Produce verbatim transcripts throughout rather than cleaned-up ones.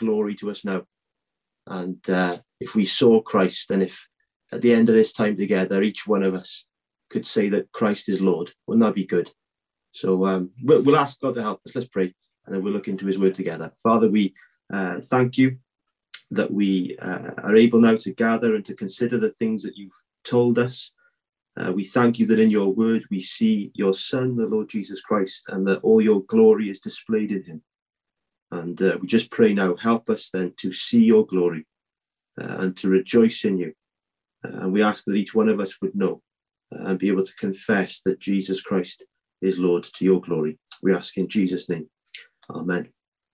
glory to us now. And uh, if we saw Christ, and if at the end of this time together, each one of us could say that Christ is Lord, wouldn't that be good? So um, we'll, we'll ask God to help us. Let's pray, and then we'll look into his word together. Father, we uh, thank you that we uh, are able now to gather and to consider the things that you've told us. Uh, we thank you that in your word we see your Son, the Lord Jesus Christ, and that all your glory is displayed in him. And uh, we just pray now, help us then to see your glory uh, and to rejoice in you. Uh, and we ask that each one of us would know uh, and be able to confess that Jesus Christ is Lord, to your glory. We ask in Jesus' name. Amen.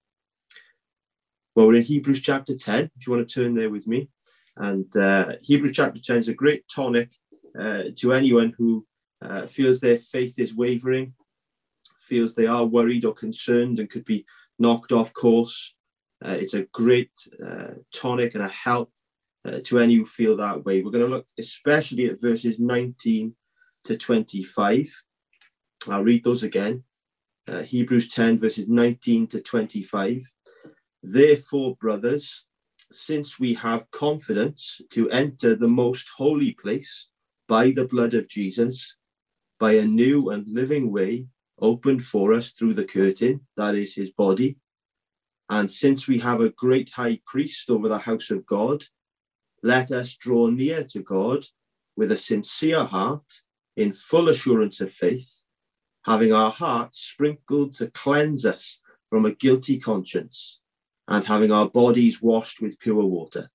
Well, we're in Hebrews chapter ten, if you want to turn there with me. And uh, Hebrews chapter ten is a great tonic uh, to anyone who uh, feels their faith is wavering, feels they are worried or concerned and could be knocked off course. Uh, it's a great uh, tonic and a help uh, to any who feel that way. We're going to look especially at verses nineteen to twenty-five. I'll read those again. Uh, Hebrews ten, verses nineteen to twenty-five. Therefore, brothers, since we have confidence to enter the most holy place by the blood of Jesus, by a new and living way opened for us through the curtain, that is his body, and since we have a great high priest over the house of God, let us draw near to God with a sincere heart, in full assurance of faith, having our hearts sprinkled to cleanse us from a guilty conscience, and having our bodies washed with pure water.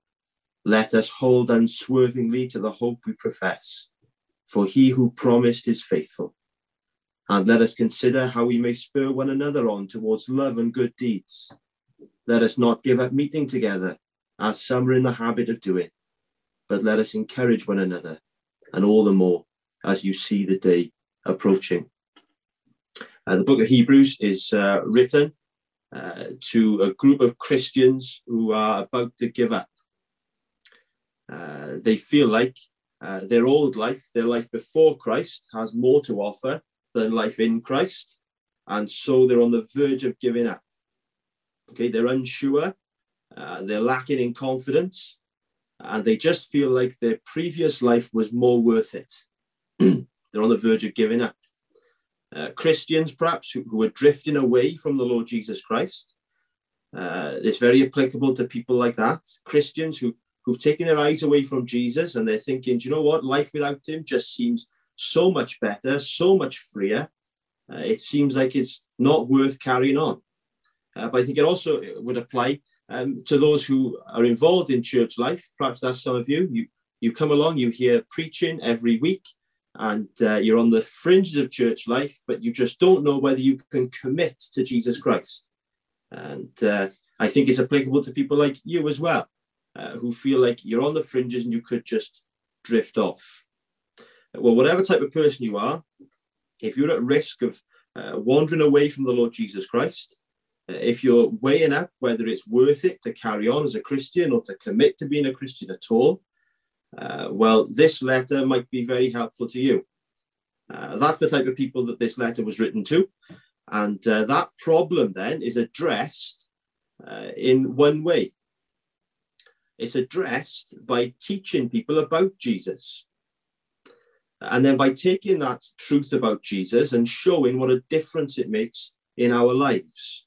Let us hold unswervingly to the hope we profess, for he who promised is faithful. And let us consider how we may spur one another on towards love and good deeds. Let us not give up meeting together, as some are in the habit of doing, but let us encourage one another, and all the more as you see the day approaching. Uh, the book of Hebrews is uh, written uh, to a group of Christians who are about to give up. Uh, they feel like uh, their old life, their life before Christ, has more to offer than life in Christ, and so they're on the verge of giving up. Okay, they're unsure, uh, they're lacking in confidence, and they just feel like their previous life was more worth it. They're on the verge of giving up. Uh, Christians, perhaps, who, who are drifting away from the Lord Jesus Christ. Uh, it's very applicable to people like that. Christians who, who've taken their eyes away from Jesus, and they're thinking, do you know what? Life without him just seems so much better, so much freer. Uh, it seems like it's not worth carrying on. Uh, but I think it also would apply um, to those who are involved in church life. Perhaps that's some of you. You, you come along, you hear preaching every week, and uh, you're on the fringes of church life, but you just don't know whether you can commit to Jesus Christ. And uh, I think it's applicable to people like you as well, uh, who feel like you're on the fringes and you could just drift off. Well, whatever type of person you are, if you're at risk of uh, wandering away from the Lord Jesus Christ, uh, if you're weighing up whether it's worth it to carry on as a Christian or to commit to being a Christian at all, uh, well, this letter might be very helpful to you. Uh, that's the type of people that this letter was written to. And uh, that problem then is addressed uh, in one way. It's addressed by teaching people about Jesus. And then by taking that truth about Jesus and showing what a difference it makes in our lives.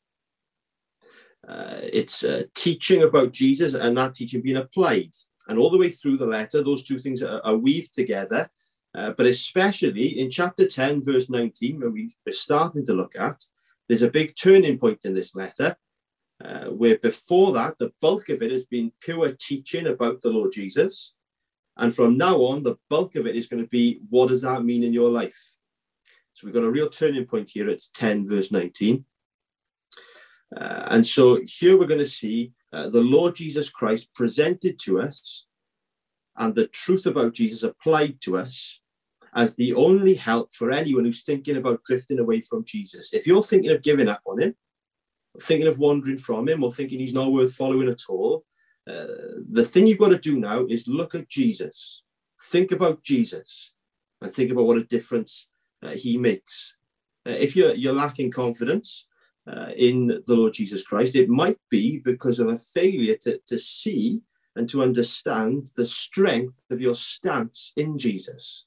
Uh, it's uh, teaching about Jesus and that teaching being applied. And all the way through the letter, those two things are, are weaved together. Uh, but especially in chapter ten, verse nineteen, where we, we're starting to look at, there's a big turning point in this letter, uh, where before that, the bulk of it has been pure teaching about the Lord Jesus. And from now on, the bulk of it is going to be, what does that mean in your life? So we've got a real turning point here at ten, verse nineteen. Uh, and so here we're going to see uh, the Lord Jesus Christ presented to us and the truth about Jesus applied to us as the only help for anyone who's thinking about drifting away from Jesus. If you're thinking of giving up on him, thinking of wandering from him, or thinking he's not worth following at all, uh, the thing you've got to do now is look at Jesus. Think about Jesus and think about what a difference uh, he makes. Uh, if you're, you're lacking confidence, uh, in the Lord Jesus Christ, it might be because of a failure to, to see and to understand the strength of your stance in Jesus.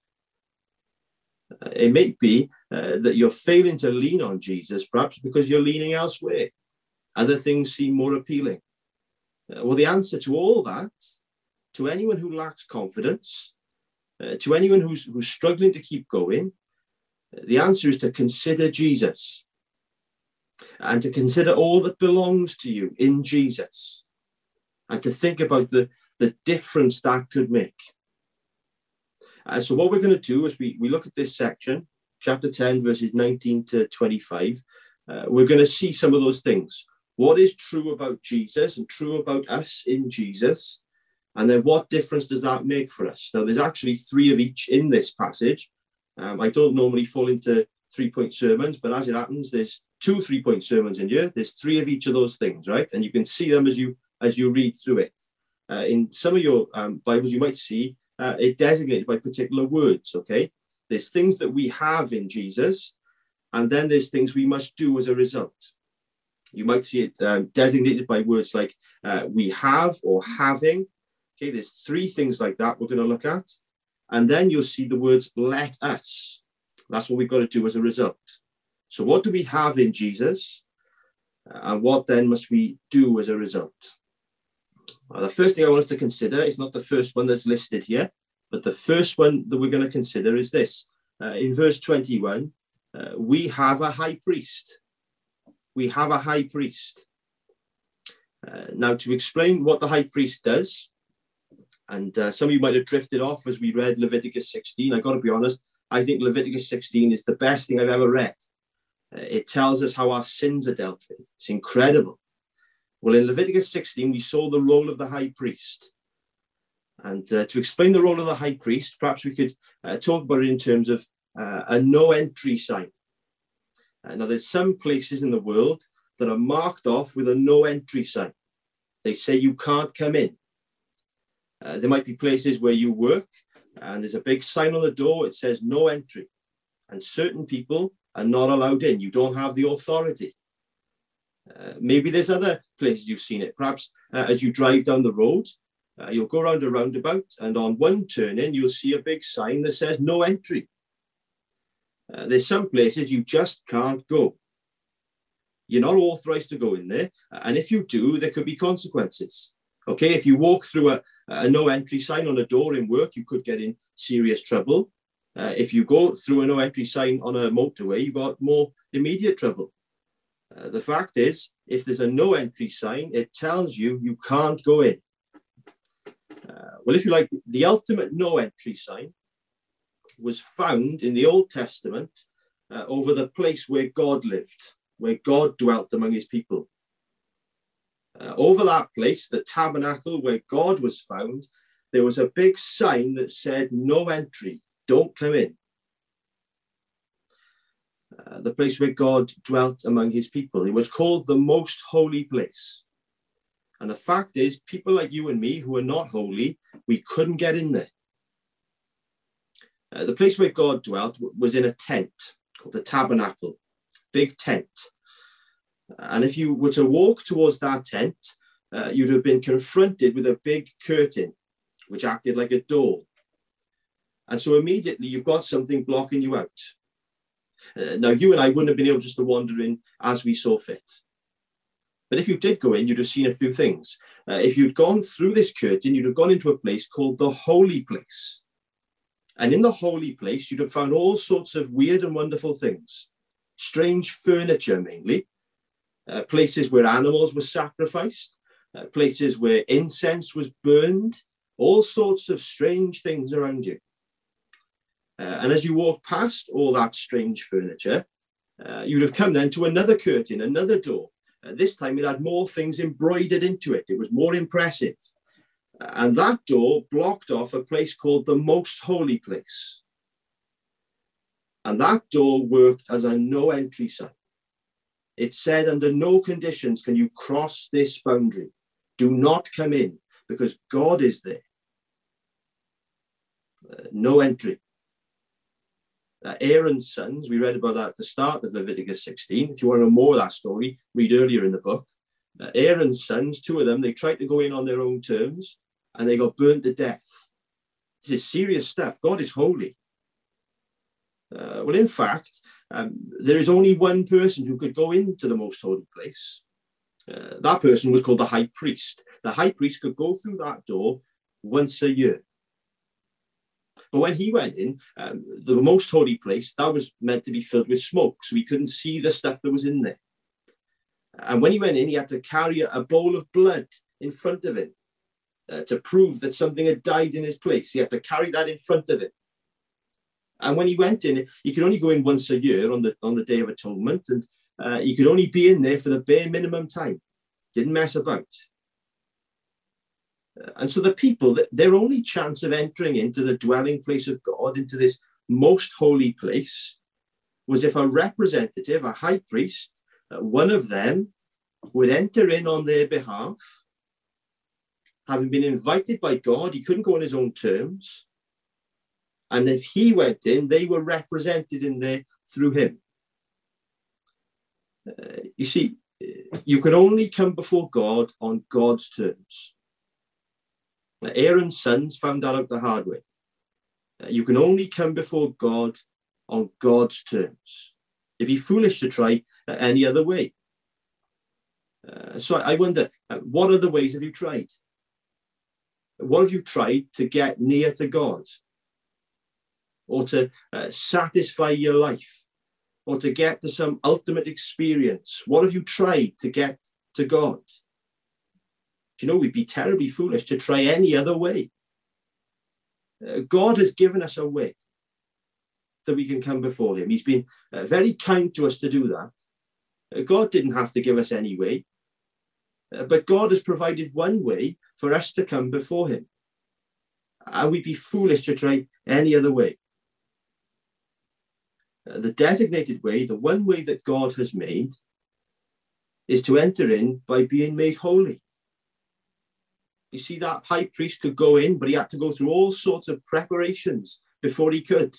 Uh, it may be uh, that you're failing to lean on Jesus, perhaps because you're leaning elsewhere. Other things seem more appealing. Uh, well, the answer to all that, to anyone who lacks confidence, uh, to anyone who's, who's struggling to keep going, uh, the answer is to consider Jesus and to consider all that belongs to you in Jesus and to think about the, the difference that could make. Uh, so what we're going to do is we, we look at this section, chapter ten, verses nineteen to twenty-five. Uh, we're going to see some of those things. What is true about Jesus and true about us in Jesus? And then what difference does that make for us? Now, there's actually three of each in this passage. Um, I don't normally fall into three-point sermons, but as it happens, there's two three-point sermons in here. There's three of each of those things, right? And you can see them as you as you read through it. Uh, in some of your um, Bibles, you might see uh, it designated by particular words, okay? There's things that we have in Jesus, and then there's things we must do as a result. You might see it um, designated by words like uh, we have or having. Okay, there's three things like that we're going to look at. And then you'll see the words let us. That's what we've got to do as a result. So what do we have in Jesus? Uh, and what then must we do as a result? Well, the first thing I want us to consider is not the first one that's listed here, but the first one that we're going to consider is this. Uh, in verse twenty-one, uh, we have a high priest. We have a high priest. Uh, now, to explain what the high priest does, and uh, some of you might have drifted off as we read Leviticus sixteen. I've got to be honest, I think Leviticus sixteen is the best thing I've ever read. Uh, it tells us how our sins are dealt with. It's incredible. Well, in Leviticus sixteen, we saw the role of the high priest. And uh, to explain the role of the high priest, perhaps we could uh, talk about it in terms of uh, a no-entry sign. Uh, now, there's some places in the world that are marked off with a no-entry sign. They say you can't come in. Uh, there might be places where you work, and there's a big sign on the door. It says no entry. And certain people are not allowed in. You don't have the authority. Uh, maybe there's other places you've seen it. Perhaps uh, as you drive down the road, uh, you'll go around a roundabout, and on one turn in, you'll see a big sign that says no entry. Uh, there's some places you just can't go. You're not authorized to go in there. And if you do, there could be consequences. Okay, if you walk through a, a no entry sign on a door in work, you could get in serious trouble. Uh, if you go through a no entry sign on a motorway, you've got more immediate trouble. Uh, the fact is, if there's a no entry sign, it tells you you can't go in. Uh, well, if you like, the ultimate no entry sign was found in the Old Testament uh, over the place where God lived, where God dwelt among his people. Uh, over that place, the tabernacle where God was found, there was a big sign that said no entry, don't come in. Uh, the place where God dwelt among his people. It was called the most holy place. And the fact is, people like you and me who are not holy, we couldn't get in there. Uh, the place where God dwelt was in a tent called the tabernacle, big tent. And if you were to walk towards that tent, uh, you'd have been confronted with a big curtain, which acted like a door. And so immediately you've got something blocking you out. Uh, now, you and I wouldn't have been able just to wander in as we saw fit. But if you did go in, you'd have seen a few things. Uh, if you'd gone through this curtain, you'd have gone into a place called the holy place. And in the holy place, you'd have found all sorts of weird and wonderful things. Strange furniture, mainly. Uh, places where animals were sacrificed. Uh, places where incense was burned. All sorts of strange things around you. Uh, and as you walk past all that strange furniture, uh, you'd have come then to another curtain, another door. Uh, this time it had more things embroidered into it. It was more impressive. Uh, and that door blocked off a place called the most holy place. And that door worked as a no entry sign. It said, under no conditions can you cross this boundary. Do not come in, because God is there. Uh, no entry. Uh, Aaron's sons, we read about that at the start of Leviticus sixteen. If you want to know more of that story, read earlier in the book. Uh, Aaron's sons, two of them, they tried to go in on their own terms and they got burnt to death. This is serious stuff. God is holy. Uh, well, in fact, um, there is only one person who could go into the most holy place. Uh, that person was called the high priest. The high priest could go through that door once a year. But when he went in, um, the most holy place, that was meant to be filled with smoke, so he couldn't see the stuff that was in there. And when he went in, he had to carry a bowl of blood in front of him uh, to prove that something had died in his place. He had to carry that in front of him. And when he went in, he could only go in once a year on the, on the Day of Atonement, and uh, he could only be in there for the bare minimum time. Didn't mess about. And so the people, their only chance of entering into the dwelling place of God, into this most holy place, was if a representative, a high priest, one of them, would enter in on their behalf. Having been invited by God, he couldn't go on his own terms. And if he went in, they were represented in there through him. Uh, you see, you can only come before God on God's terms. Aaron's sons found that out the hard way. Uh, you can only come before God on God's terms. It'd be foolish to try uh, any other way. Uh, so I, I wonder, uh, what other ways have you tried? What have you tried to get near to God? Or to uh, satisfy your life? Or to get to some ultimate experience? What have you tried to get to God? You know, we'd be terribly foolish to try any other way. Uh, God has given us a way that we can come before him. He's been uh, very kind to us to do that. Uh, God didn't have to give us any way, uh, but God has provided one way for us to come before him. And we'd be foolish to try any other way. Uh, the designated way, the one way that God has made, is to enter in by being made holy. You see, that high priest could go in, but he had to go through all sorts of preparations before he could.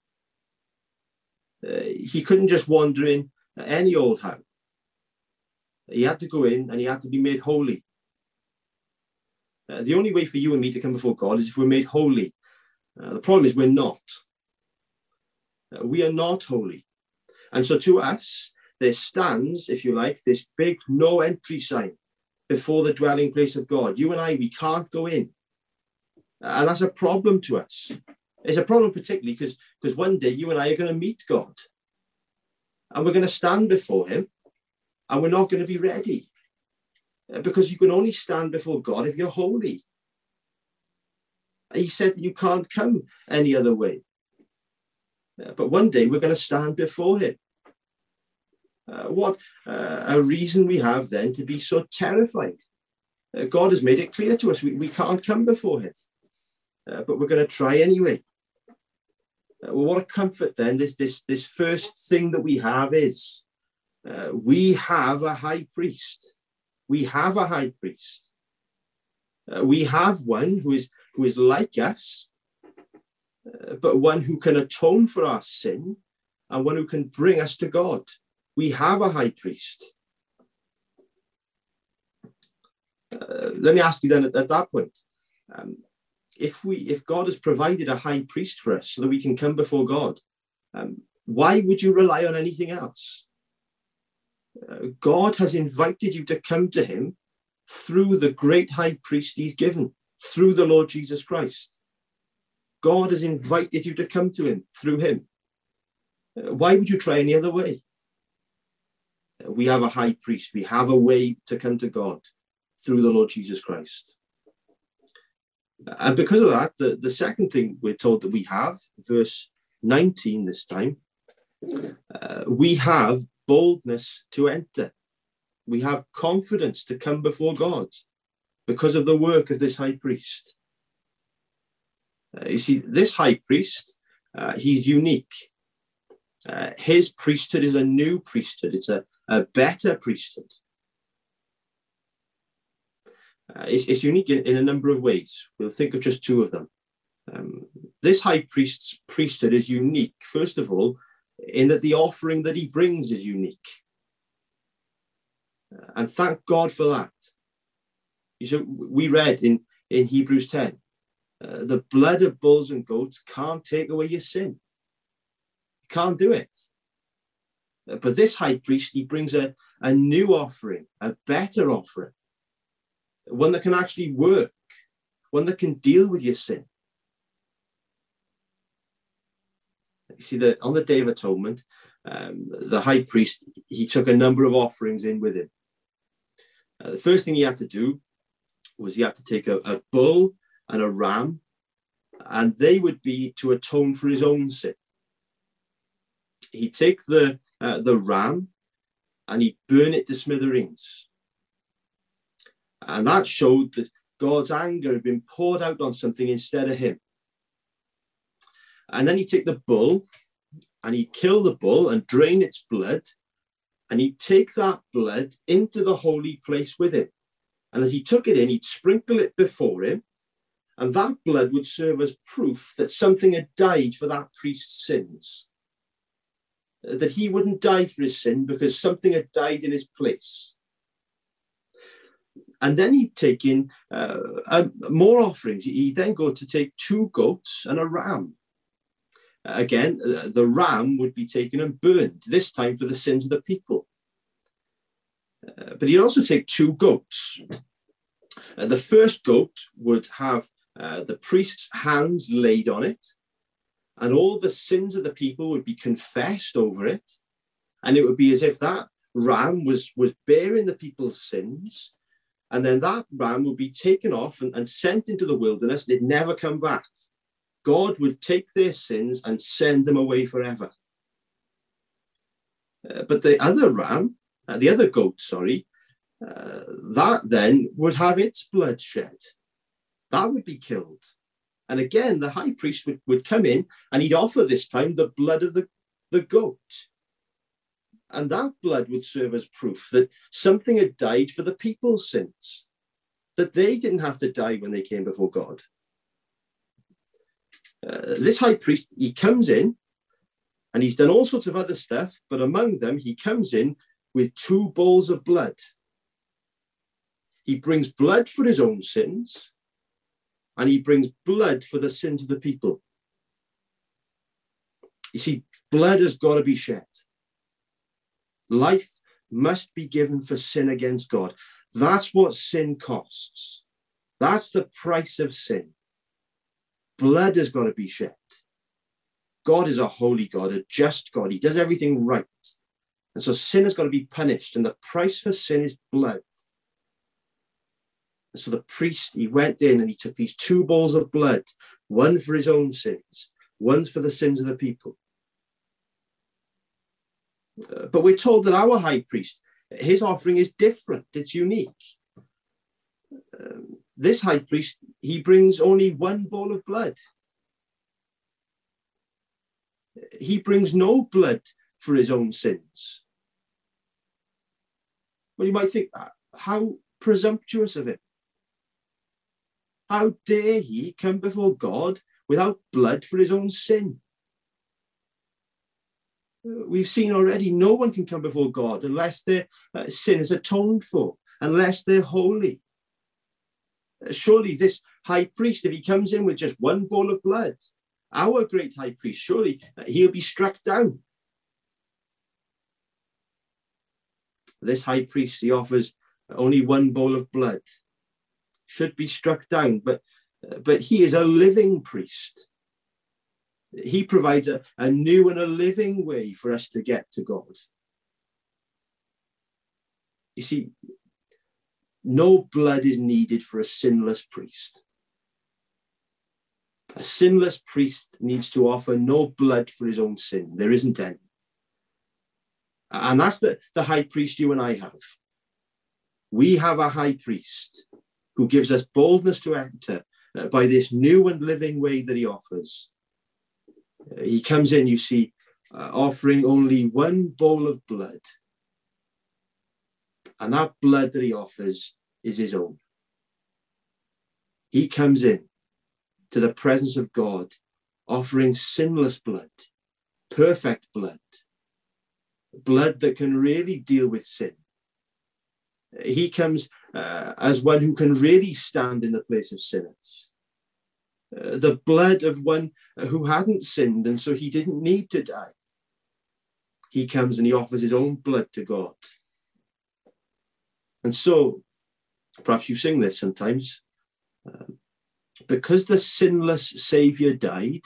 Uh, he couldn't just wander in any old how. He had to go in and he had to be made holy. Uh, the only way for you and me to come before God is if we're made holy. Uh, the problem is we're not. Uh, we are not holy. And so to us, there stands, if you like, this big no entry sign before the dwelling place of God. You and I, we can't go in. And that's a problem to us. It's a problem particularly because because one day you and I are going to meet God. And we're going to stand before him. And we're not going to be ready. Because you can only stand before God if you're holy. He said you can't come any other way. But one day we're going to stand before him. Uh, what uh, a reason we have then to be so terrified. Uh, God has made it clear to us we, we can't come before him, uh, but we're going to try anyway. Uh, well, what a comfort then this, this, this first thing that we have is uh, we have a high priest. We have a high priest. Uh, we have one who is, who is like us, uh, but one who can atone for our sin and one who can bring us to God. We have a high priest. Uh, let me ask you then at, at that point, um, if we, if God has provided a high priest for us so that we can come before God, um, why would you rely on anything else? Uh, God has invited you to come to him through the great high priest he's given, through the Lord Jesus Christ. God has invited you to come to him through him. Uh, why would you try any other way? We have a high priest. We have a way to come to God through the Lord Jesus Christ. And because of that, the, the second thing we're told that we have, verse nineteen this time, uh, we have boldness to enter. We have confidence to come before God because of the work of this high priest. Uh, you see, this high priest, uh, he's unique. Uh, his priesthood is a new priesthood. It's a, a better priesthood. Uh, it's, it's unique in, in a number of ways. We'll think of just two of them. Um, this high priest's priesthood is unique, first of all, in that the offering that he brings is unique. And thank God for that. So we read in, in Hebrews ten, uh, the blood of bulls and goats can't take away your sin. You can't do it. Uh, but this high priest, he brings a, a new offering, a better offering, one that can actually work, one that can deal with your sin. You see that on the Day of Atonement, um, the high priest, he took a number of offerings in with him. Uh, the first thing he had to do was he had to take a, a bull and a ram, and they would be to atone for his own sin. He'd take the, uh, the ram and he'd burn it to smithereens. And that showed that God's anger had been poured out on something instead of him. And then he'd take the bull and he'd kill the bull and drain its blood, and he'd take that blood into the holy place with him. And as he took it in, he'd sprinkle it before him, and that blood would serve as proof that something had died for that priest's sins. That he wouldn't die for his sin because something had died in his place. And then he'd take in uh, uh, more offerings. He'd then go to take two goats and a ram. Again, uh, the ram would be taken and burned, this time for the sins of the people. Uh, but he'd also take two goats. Uh, the first goat would have uh, the priest's hands laid on it, and all the sins of the people would be confessed over it. And it would be as if that ram was, was bearing the people's sins. And then that ram would be taken off and, and sent into the wilderness, and it'd never come back. God would take their sins and send them away forever. Uh, but the other ram, uh, the other goat, sorry, uh, that then would have its blood shed. That would be killed. And again, the high priest would, would come in and he'd offer this time the blood of the, the goat. And that blood would serve as proof that something had died for the people's sins, that they didn't have to die when they came before God. Uh, this high priest, he comes in and he's done all sorts of other stuff, but among them, he comes in with two bowls of blood. He brings blood for his own sins, and he brings blood for the sins of the people. You see, blood has got to be shed. Life must be given for sin against God. That's what sin costs. That's the price of sin. Blood has got to be shed. God is a holy God, a just God. He does everything right. And so sin has got to be punished, and the price for sin is blood. And so the priest, he went in and he took these two bowls of blood, one for his own sins, one for the sins of the people. Uh, but we're told that our high priest, his offering is different. It's unique. Um, this high priest, he brings only one bowl of blood. He brings no blood for his own sins. Well, you might think, how presumptuous of him. How dare he come before God without blood for his own sin? We've seen already, no one can come before God unless their uh, sin is atoned for, unless they're holy. Surely this high priest, if he comes in with just one bowl of blood, our great high priest, surely he'll be struck down. This high priest, he offers only one bowl of blood, should be struck down, but, but he is a living priest. He provides a, a new and a living way for us to get to God. You see, no blood is needed for a sinless priest. A sinless priest needs to offer no blood for his own sin. There isn't any. And that's the, the high priest you and I have. We have a high priest who gives us boldness to enter uh, by this new and living way that he offers. Uh, he comes in, you see, uh, offering only one bowl of blood. And that blood that he offers is his own. He comes in to the presence of God offering sinless blood, perfect blood, blood that can really deal with sin. He comes uh, as one who can really stand in the place of sinners. Uh, the blood of one who hadn't sinned, and so he didn't need to die. He comes and he offers his own blood to God. And so, perhaps you sing this sometimes, um, because the sinless Saviour died,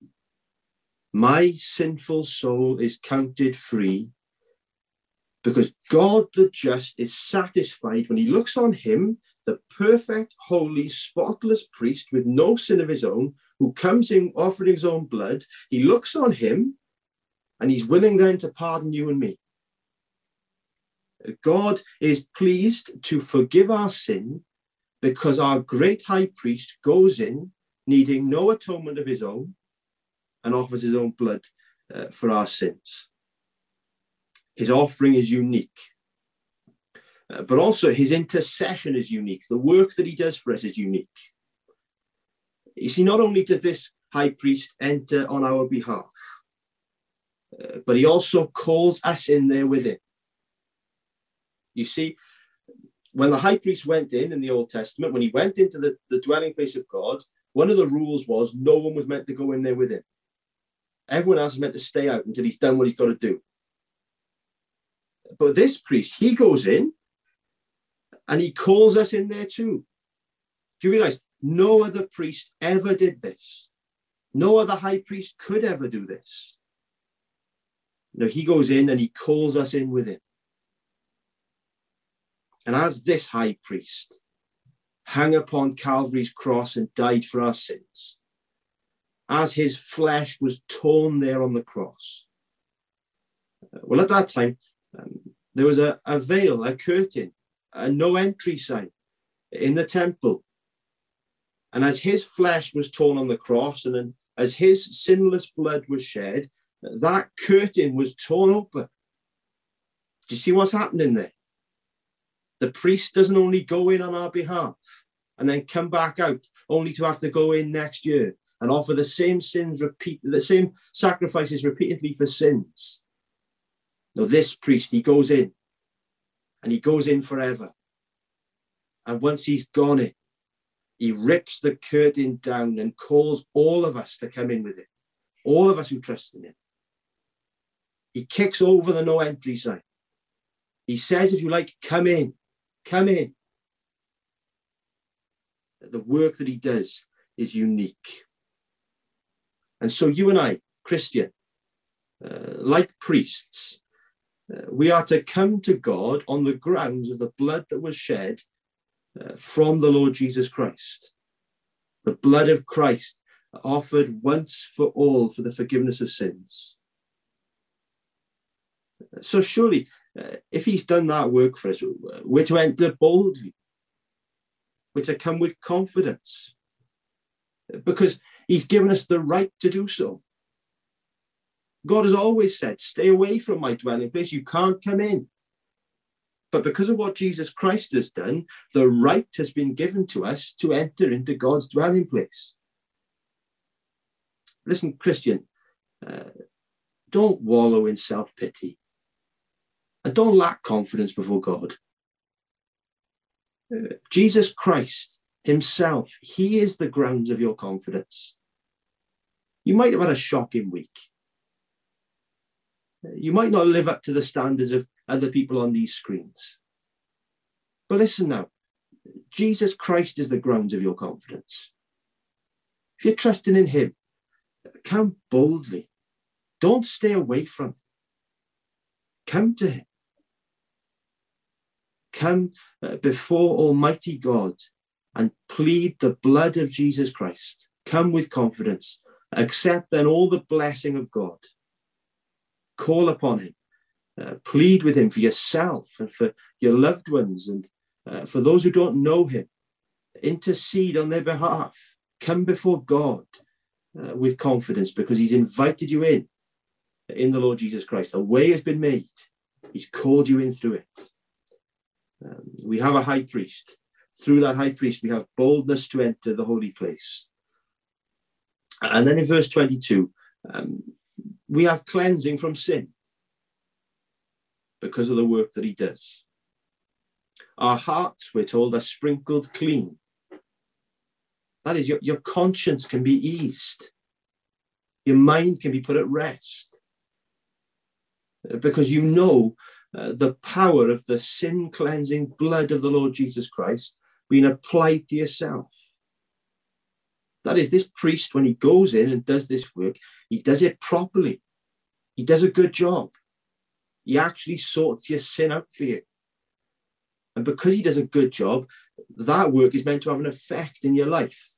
my sinful soul is counted free, because God the just is satisfied when he looks on him, the perfect, holy, spotless priest with no sin of his own, who comes in offering his own blood. He looks on him and he's willing then to pardon you and me. God is pleased to forgive our sin because our great high priest goes in, needing no atonement of his own, and offers his own blood uh, for our sins. His offering is unique, uh, but also his intercession is unique. The work that he does for us is unique. You see, not only does this high priest enter on our behalf, uh, but he also calls us in there with him. You see, when the high priest went in in the Old Testament, when he went into the, the dwelling place of God, one of the rules was no one was meant to go in there with him. Everyone else is meant to stay out until he's done what he's got to do. But this priest, he goes in and he calls us in there too. Do you realize no other priest ever did this? No other high priest could ever do this. No, he goes in and he calls us in with him. And as this high priest hung upon Calvary's cross and died for our sins, as his flesh was torn there on the cross, well, at that time, um, there was a, a veil, a curtain, a no entry sign in the temple. And as his flesh was torn on the cross, and then as his sinless blood was shed, that curtain was torn open. Do you see what's happening there? The priest doesn't only go in on our behalf and then come back out, only to have to go in next year and offer the same sins, repeat the same sacrifices repeatedly for sins. No, this priest, he goes in, and he goes in forever. And once he's gone in, he rips the curtain down and calls all of us to come in with him, all of us who trust in him. He kicks over the no entry sign. He says, if you like, come in, come in. The work that he does is unique. And so you and I, Christian, uh, like priests, uh, we are to come to God on the grounds of the blood that was shed uh, from the Lord Jesus Christ. The blood of Christ offered once for all for the forgiveness of sins. So surely, uh, if he's done that work for us, we're to enter boldly. We're to come with confidence, because he's given us the right to do so. God has always said, stay away from my dwelling place. You can't come in. But because of what Jesus Christ has done, the right has been given to us to enter into God's dwelling place. Listen, Christian, uh, don't wallow in self-pity. And don't lack confidence before God. Uh, Jesus Christ himself, he is the grounds of your confidence. You might have had a shocking week. You might not live up to the standards of other people on these screens. But listen now, Jesus Christ is the grounds of your confidence. If you're trusting in him, come boldly. Don't stay away from him. Come to him. Come before Almighty God and plead the blood of Jesus Christ. Come with confidence. Accept then all the blessing of God. Call upon him. Uh, plead with him for yourself and for your loved ones, and uh, for those who don't know him. Intercede on their behalf. Come before God uh, with confidence, because he's invited you in, in the Lord Jesus Christ. A way has been made. He's called you in through it. Um, we have a high priest. Through that high priest, we have boldness to enter the holy place. And then in verse twenty-two, um, we have cleansing from sin because of the work that he does. Our hearts, we're told, are sprinkled clean. That is, your, your conscience can be eased. Your mind can be put at rest. Because you know uh, the power of the sin-cleansing blood of the Lord Jesus Christ being applied to yourself. That is, this priest, when he goes in and does this work, he does it properly. He does a good job. He actually sorts your sin out for you. And because he does a good job, that work is meant to have an effect in your life.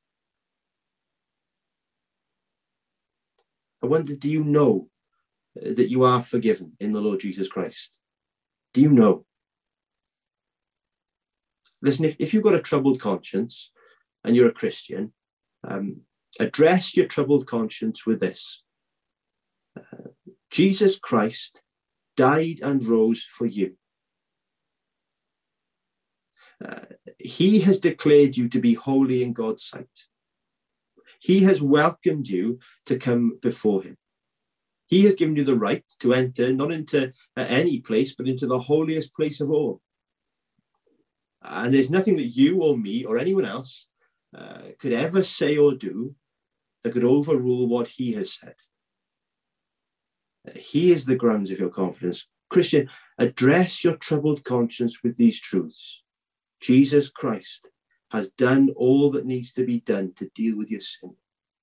I wonder, do you know that you are forgiven in the Lord Jesus Christ? Do you know? Listen, if, if you've got a troubled conscience and you're a Christian, um, address your troubled conscience with this. Uh, Jesus Christ died and rose for you. Uh, he has declared you to be holy in God's sight. He has welcomed you to come before him. He has given you the right to enter, not into uh, any place, but into the holiest place of all. And there's nothing that you or me or anyone else uh, could ever say or do that could overrule what he has said. Uh, he is the grounds of your confidence. Christian, address your troubled conscience with these truths. Jesus Christ has done all that needs to be done to deal with your sin.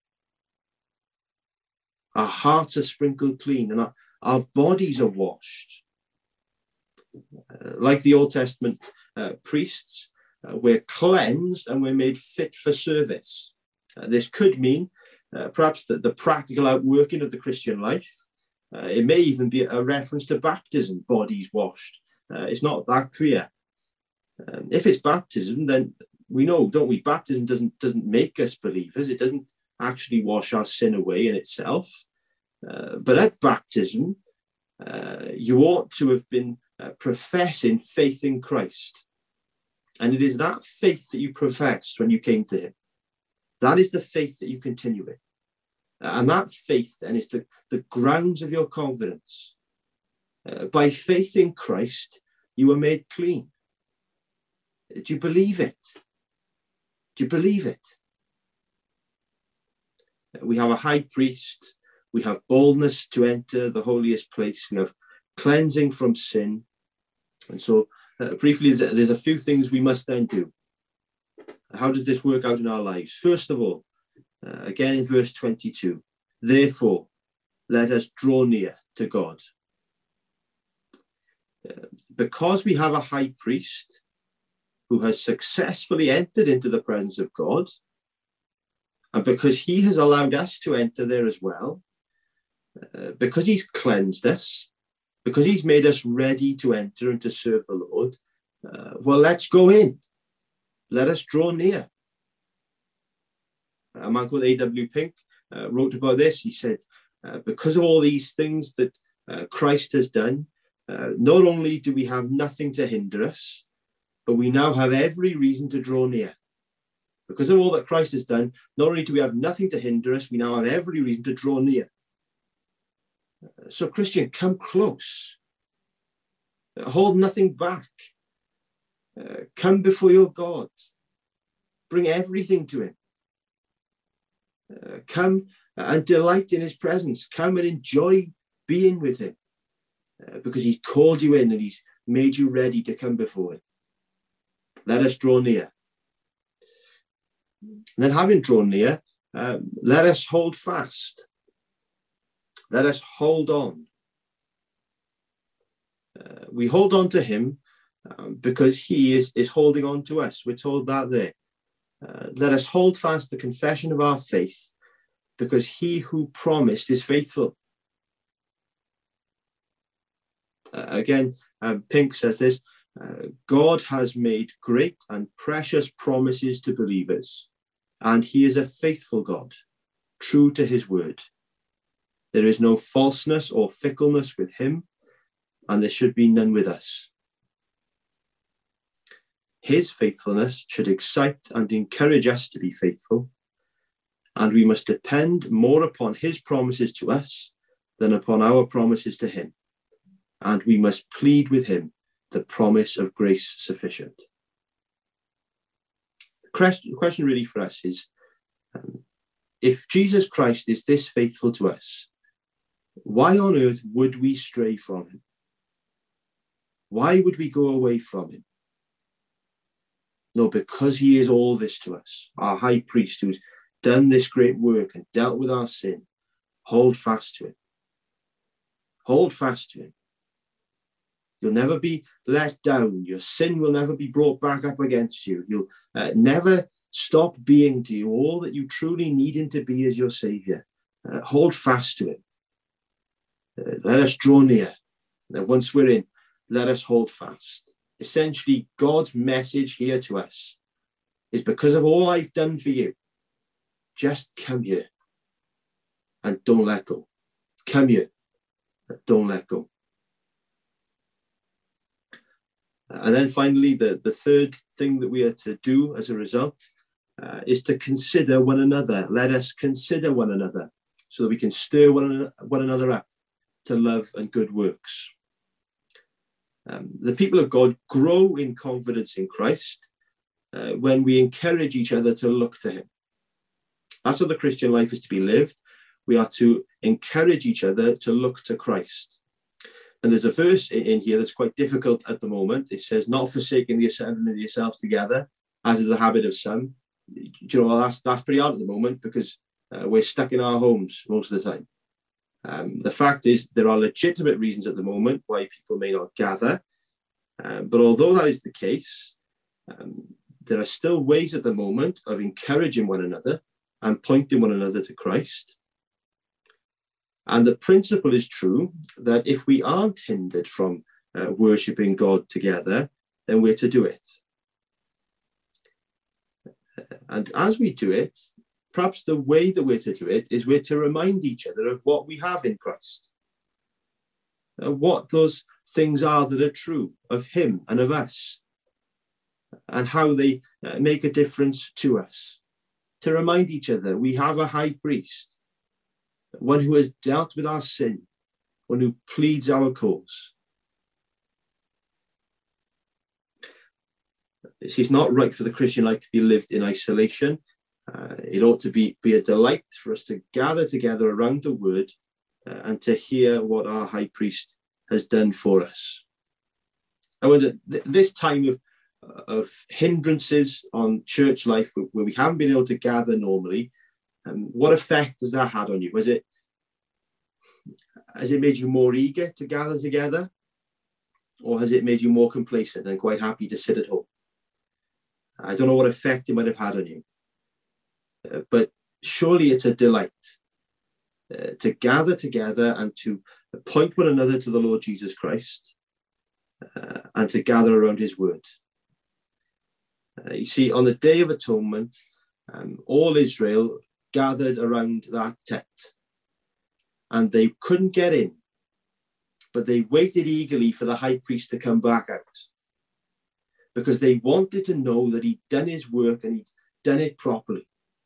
Our hearts are sprinkled clean and our, our bodies are washed. Uh, like the Old Testament uh, priests, uh, we're cleansed and we're made fit for service. Uh, this could mean uh, perhaps that the practical outworking of the Christian life. Uh, it may even be a reference to baptism, bodies washed. Uh, it's not that clear. Um, if it's baptism, then we know, don't we? Baptism doesn't doesn't make us believers. It doesn't actually wash our sin away in itself. Uh, but at baptism, uh, you ought to have been uh, professing faith in Christ. And it is that faith that you professed when you came to him. That is the faith that you continue in. And that faith then is the, the grounds of your confidence. Uh, by faith in Christ, you were made clean. Do you believe it? Do you believe it? We have a high priest. We have boldness to enter the holiest place. We have cleansing from sin. And so uh, briefly, there's a, there's a few things we must then do. How does this work out in our lives? First of all, uh, again in verse twenty-two, therefore, let us draw near to God. Uh, because we have a high priest who has successfully entered into the presence of God, and because he has allowed us to enter there as well, uh, because he's cleansed us, because he's made us ready to enter and to serve the Lord, uh, well, let's go in. Let us draw near. A man called A W Pink uh, wrote about this. He said, uh, because of all these things that uh, Christ has done, uh, not only do we have nothing to hinder us, but we now have every reason to draw near. Because of all that Christ has done, not only do we have nothing to hinder us, we now have every reason to draw near. Uh, so, Christian, come close. Uh, hold nothing back. Uh, come before your God. Bring everything to him. Uh, come and delight in his presence. Come and enjoy being with him. Uh, because he's called you in and he's made you ready to come before him. Let us draw near. And then having drawn near, um, let us hold fast. Let us hold on. Uh, we hold on to him um, because he is, is holding on to us. We're told that there. Uh, let us hold fast the confession of our faith because he who promised is faithful. Uh, again, um, Pink says this, uh, God has made great and precious promises to believers, and he is a faithful God, true to his word. There is no falseness or fickleness with him, and there should be none with us. His faithfulness should excite and encourage us to be faithful, and we must depend more upon his promises to us than upon our promises to him. And we must plead with him the promise of grace sufficient. The question, the question really for us is, um, if Jesus Christ is this faithful to us, why on earth would we stray from him? Why would we go away from him? No, because he is all this to us, our high priest who's done this great work and dealt with our sin. Hold fast to him. Hold fast to him. You'll never be let down. Your sin will never be brought back up against you. You'll uh, never stop being to you all that you truly need him to be as your Saviour. Uh, hold fast to him. Uh, let us draw near. And once we're in, let us hold fast. Essentially, God's message here to us is, because of all I've done for you, just come here and don't let go. Come here and don't let go. And then finally, the, the third thing that we are to do as a result uh, is to consider one another. Let us consider one another so that we can stir one, one another up to love and good works. Um, the people of God grow in confidence in Christ uh, when we encourage each other to look to him. That's how the Christian life is to be lived. We are to encourage each other to look to Christ. And there's a verse in here that's quite difficult at the moment. It says, not forsaking the assembling of yourselves together, as is the habit of some. You know, that's, that's pretty hard at the moment, because uh, we're stuck in our homes most of the time. Um, the fact is, there are legitimate reasons at the moment why people may not gather. Um, but although that is the case, um, there are still ways at the moment of encouraging one another and pointing one another to Christ. And the principle is true that if we aren't hindered from uh, worshipping God together, then we're to do it. And as we do it, perhaps the way that we're to do it is we're to remind each other of what we have in Christ, uh, what those things are that are true of him and of us, and how they uh, make a difference to us. To remind each other we have a high priest, one who has dealt with our sin, one who pleads our cause. This is not right for the Christian life to be lived in isolation. Uh, it ought to be, be a delight for us to gather together around the word uh, and to hear what our high priest has done for us. I wonder, th- this time of, of hindrances on church life, where we haven't been able to gather normally, um, what effect has that had on you? Was it, has it made you more eager to gather together? Or has it made you more complacent and quite happy to sit at home? I don't know what effect it might have had on you. Uh, but surely it's a delight uh, to gather together and to point one another to the Lord Jesus Christ uh, and to gather around his word. Uh, you see, on the Day of Atonement, um, all Israel gathered around that tent, and they couldn't get in, but they waited eagerly for the high priest to come back out, because they wanted to know that he'd done his work and he'd done it properly.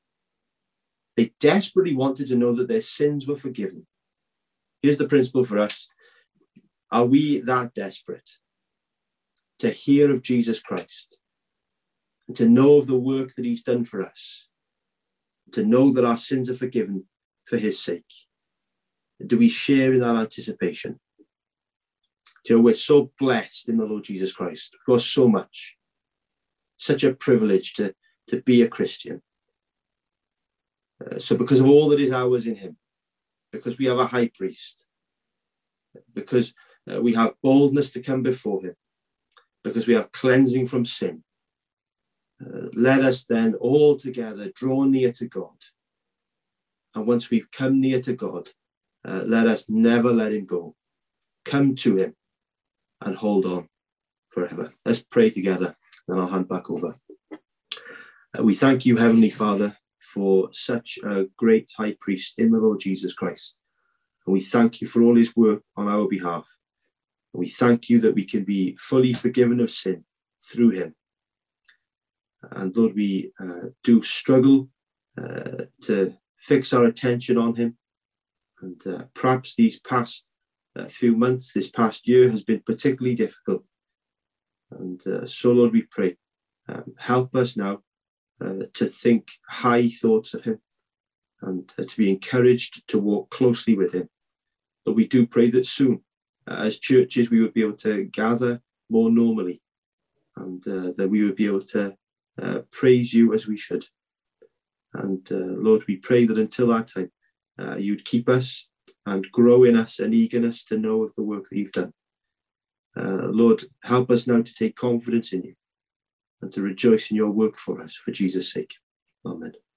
They desperately wanted to know that their sins were forgiven. Here's the principle for us. Are we that desperate to hear of Jesus Christ and to know of the work that he's done for us, to know that our sins are forgiven for his sake? Do we share in that anticipation? You know, we're so blessed in the Lord Jesus Christ. We've got so much. Such a privilege to, to be a Christian. Uh, so because of all that is ours in him, because we have a high priest, because uh, we have boldness to come before him, because we have cleansing from sin, uh, let us then all together draw near to God. And once we've come near to God, uh, let us never let him go. Come to him and hold on forever. Let's pray together, and I'll hand back over. Uh, we thank you, Heavenly Father, for such a great high priest in the Lord Jesus Christ. And we thank you for all his work on our behalf. And we thank you that we can be fully forgiven of sin through him. And Lord, we uh, do struggle uh, to fix our attention on him. And uh, perhaps these past uh, few months, this past year has been particularly difficult. And uh, so, Lord, we pray, um, help us now uh, to think high thoughts of him and uh, to be encouraged to walk closely with him. But we do pray that soon, uh, as churches, we would be able to gather more normally, and uh, that we would be able to uh, praise you as we should. And uh, Lord, we pray that until that time, uh, you'd keep us and grow in us an eagerness to know of the work that you've done. Uh, Lord, help us now to take confidence in you and to rejoice in your work for us, for Jesus' sake. Amen.